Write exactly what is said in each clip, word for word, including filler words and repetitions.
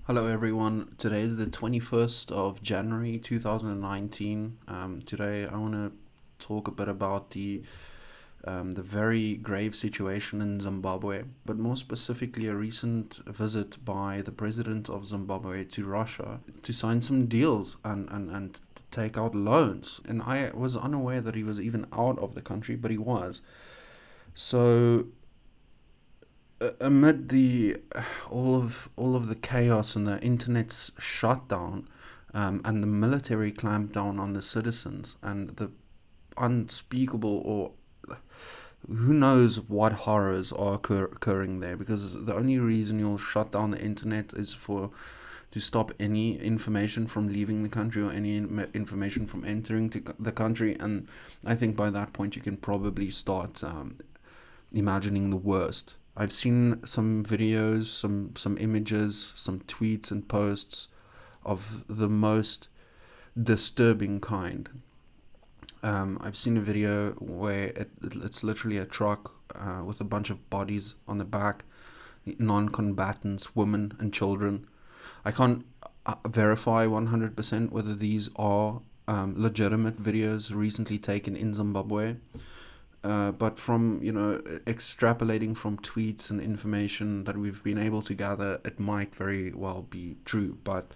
Hello everyone. Today is the twenty-first of January two thousand nineteen. Um, today I want to talk a bit about the um, the very grave situation in Zimbabwe, but more specifically a recent visit by the president of Zimbabwe to Russia to sign some deals and, and, and take out loans. And I was unaware that he was even out of the country, but he was. So amid the all of all of the chaos and the internet's shutdown, um, and the military clampdown on the citizens and the unspeakable, or who knows what horrors are occur- occurring there, because the only reason you'll shut down the internet is for to stop any information from leaving the country or any in- information from entering to the country. And I think by that point you can probably start um, imagining the worst. I've seen some videos, some some images, some tweets and posts of the most disturbing kind. Um, I've seen a video where it, it, it's literally a truck uh, with a bunch of bodies on the back, non-combatants, women and children. I can't uh, verify one hundred percent whether these are um, legitimate videos recently taken in Zimbabwe. Uh, but from, you know, extrapolating from tweets and information that we've been able to gather, it might very well be true. But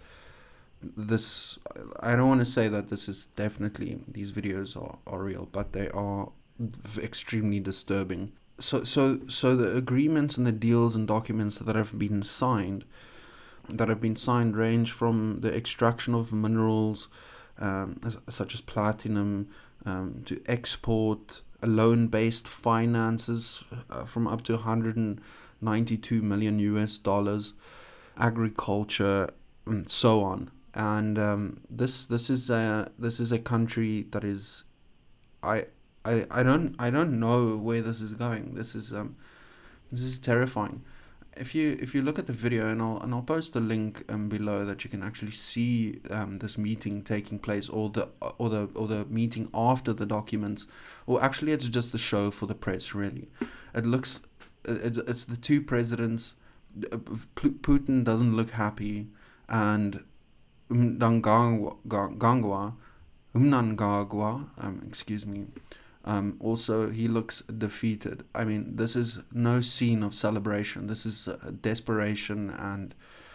this, I don't want to say that this is definitely, these videos are, are real, but they are extremely disturbing. So, so, so the agreements and the deals and documents that have been signed, that have been signed range from the extraction of minerals, um, such as platinum, um, to export, loan-based finances uh, from up to one hundred ninety-two million U S dollars, agriculture, and so on. And um, this this is a this is a country that is, I I I don't I don't know where this is going. This is um this is terrifying. If you if you look at the video, and I'll and I'll post the link um, below, that you can actually see um, this meeting taking place, or the or the or the meeting after the documents, or actually it's just a show for the press. Really, it looks it, it's the two presidents. Putin doesn't look happy, and Mnangagwa, Mnangagwa, um, excuse me. Um, also, he looks defeated. I mean, this is no scene of celebration. This is uh, desperation, and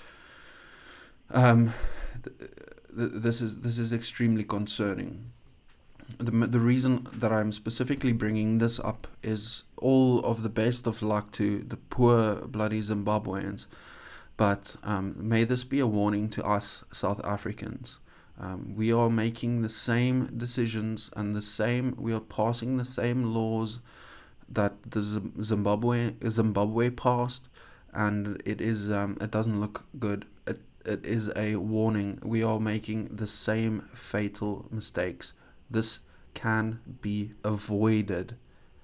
um, th- th- this is this is extremely concerning. The the reason that I'm specifically bringing this up is all of the best of luck to the poor bloody Zimbabweans, but um, may this be a warning to us South Africans. Um, we are making the same decisions and the same, we are passing the same laws that the Zimbabwe Zimbabwe passed, and it is um, it doesn't look good. It it is a warning. We are making the same fatal mistakes. This can be avoided,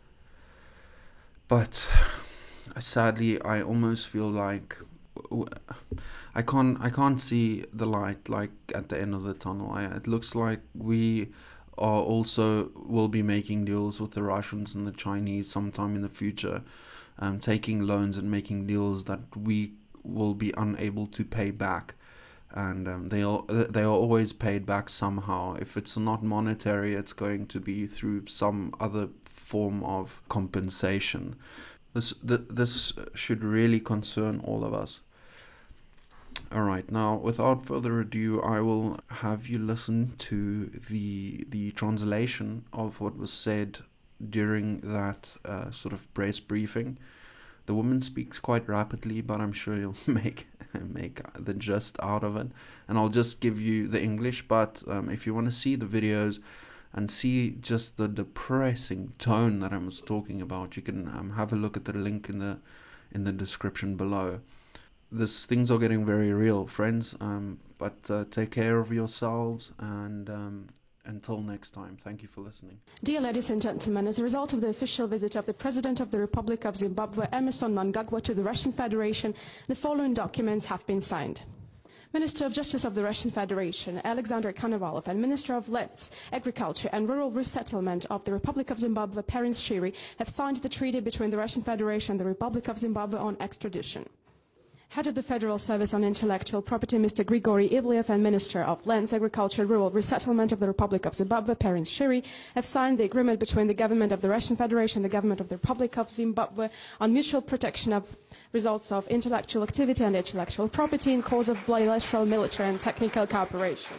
but sadly, I almost feel like I can't I can't see the light, like at the end of the tunnel. I, it looks like we are also will be making deals with the Russians and the Chinese sometime in the future, um, taking loans and making deals that we will be unable to pay back, and um, they are they are always paid back somehow. If it's not monetary, it's going to be through some other form of compensation. This th- this should really concern all of us. Alright, now without further ado, I will have you listen to the the translation of what was said during that uh, sort of press briefing. The woman speaks quite rapidly, but I'm sure you'll make make the gist out of it. And I'll just give you the English, but um, if you want to see the videos and see just the depressing tone that I was talking about, you can um, have a look at the link in the in the description below. This things are getting very real, friends. Um, but uh, take care of yourselves, and um, until next time, thank you for listening. Dear ladies and gentlemen, as a result of the official visit of the President of the Republic of Zimbabwe, Emmerson Mnangagwa, to the Russian Federation, the following documents have been signed. Minister of Justice of the Russian Federation, Alexander Konovalov, and Minister of Lands, Agriculture and Rural Resettlement of the Republic of Zimbabwe, Prince Shiri, have signed the treaty between the Russian Federation and the Republic of Zimbabwe on extradition. Head of the Federal Service on Intellectual Property, Mister Grigory Ivliev, and Minister of Lands, Agriculture, Rural Resettlement of the Republic of Zimbabwe, Perince Shiri, have signed the agreement between the Government of the Russian Federation and the Government of the Republic of Zimbabwe on mutual protection of results of intellectual activity and intellectual property in cause of bilateral military and technical cooperation.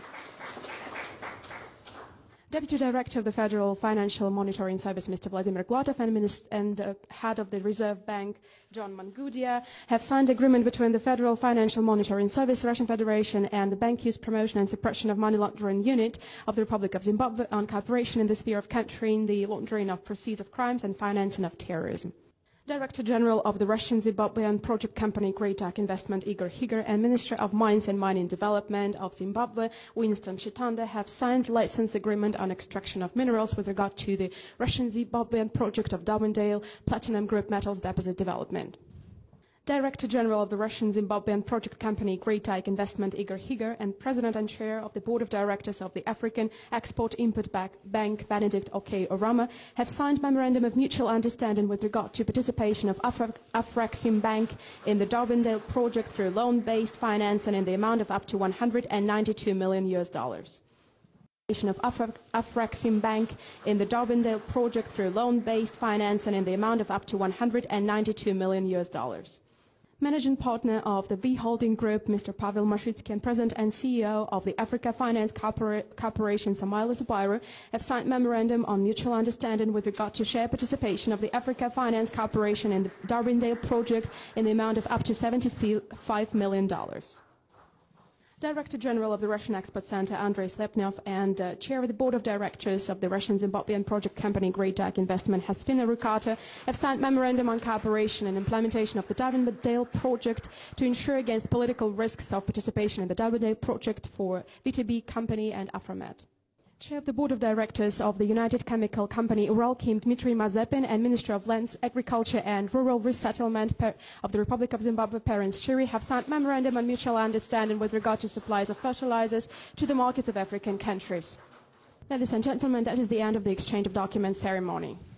Deputy Director of the Federal Financial Monitoring Service, Mister Vladimir Glatov, and, Minist- and uh, Head of the Reserve Bank, John Mangudia, have signed agreement between the Federal Financial Monitoring Service, Russian Federation, and the Bank Use Promotion and Suppression of Money Laundering Unit of the Republic of Zimbabwe on cooperation in the sphere of countering the laundering of proceeds of crimes and financing of terrorism. Director General of the Russian Zimbabwean project company Greatak Investment, Igor Higer, and Minister of Mines and Mining Development of Zimbabwe, Winston Chitanda, have signed license agreement on extraction of minerals with regard to the Russian Zimbabwean project of Darwindale Platinum Group Metals Deposit Development. Director General of the Russian Zimbabwean project company Greatak Investment, Igor Higer, and President and Chair of the Board of Directors of the African Export-Import Bank, Benedict O K. Orama, have signed memorandum of mutual understanding with regard to participation of Afra- Afrexim Bank in the Darwindale project through loan-based financing in the amount of up to one hundred ninety-two million U S dollars. Of Afra- Afrexim Bank in the Darwindale project through loan-based financing in the amount of up to one hundred ninety-two million U S dollars. Managing partner of the V Holding Group, Mister Pavel Mashytsky, and President and C E O of the Africa Finance Corpora- Corporation, Samuel Zubairo, have signed memorandum on mutual understanding with regard to share participation of the Africa Finance Corporation in the Darwindale project in the amount of up to seventy-five million dollars. Director General of the Russian Export Center, Andrei Slepnev, and uh, Chair of the Board of Directors of the Russian Zimbabwean project company Greatak Investment, Hasfina Rukata, have signed memorandum on cooperation and implementation of the Darwindale project to ensure against political risks of participation in the Darwindale project for V T B Company and Aframed. Chair of the Board of Directors of the United Chemical Company Uralchem, Dmitry Mazepin, and Minister of Lands, Agriculture and Rural Resettlement of the Republic of Zimbabwe, Perince Shiri, have signed memorandum on mutual understanding with regard to supplies of fertilizers to the markets of African countries. Ladies and gentlemen, that is the end of the exchange of documents ceremony.